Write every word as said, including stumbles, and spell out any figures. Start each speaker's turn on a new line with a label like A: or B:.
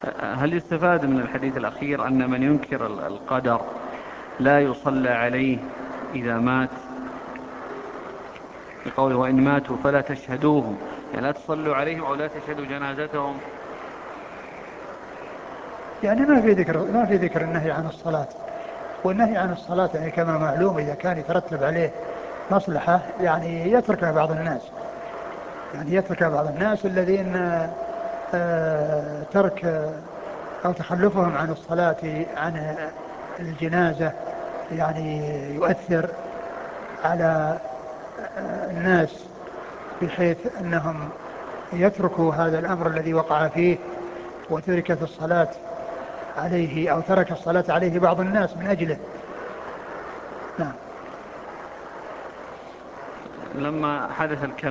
A: هل يستفاد من الحديث الأخير أن من ينكر القدر لا يصلى عليه إذا مات، بقوله وإن ماتوا فلا تشهدوهم، يعني لا تصلوا عليهم أو لا تشهدوا جنازتهم؟
B: يعني ما في ذكر ما في ذكر النهي عن الصلاة، والنهي عن الصلاة يعني كما معلوم إذا كان يترتب عليه مصلحة يعني يتركها بعض الناس، يعني يتركها بعض الناس الذين آه، ترك أو تخلفهم عن الصلاة عن الجنازة يعني يؤثر على الناس، بحيث أنهم يتركوا هذا الأمر الذي وقع فيه، وتركت الصلاة عليه أو ترك الصلاة عليه بعض الناس من أجله. نعم.
A: لما حدث الكلام